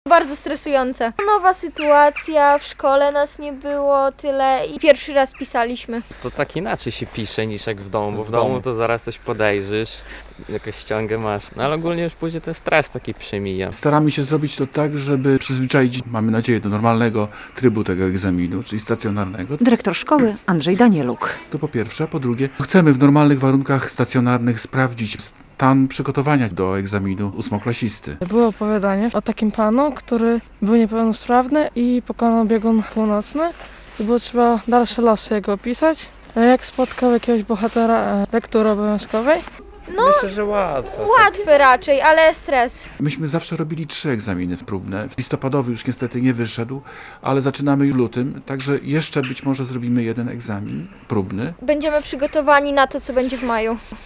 Bardzo stresujące. Nowa sytuacja, w szkole nas nie było tyle i pierwszy raz pisaliśmy. To tak inaczej się pisze niż jak w domu, bo w domu to zaraz coś podejrzysz, jakąś ściągę masz. No ale ogólnie już później ten stres taki przemija. Staramy się zrobić to tak, żeby przyzwyczaić, mamy nadzieję, do normalnego trybu tego egzaminu, czyli stacjonarnego. Dyrektor szkoły Andrzej Danieluk. To po pierwsze, a po drugie, chcemy w normalnych warunkach stacjonarnych sprawdzić stan przygotowania do egzaminu ósmoklasisty. Było opowiadanie o takim panu, który był niepełnosprawny i pokonał biegun północny i było trzeba dalsze losy jego opisać. Jak spotkał jakiegoś bohatera lektury obowiązkowej. Myślę, że łatwo. Łatwy raczej, ale stres. Myśmy zawsze robili 3 egzaminy próbne. Listopadowy już niestety nie wyszedł, ale zaczynamy już w lutym, także jeszcze być może zrobimy 1 egzamin próbny. Będziemy przygotowani na to, co będzie w maju.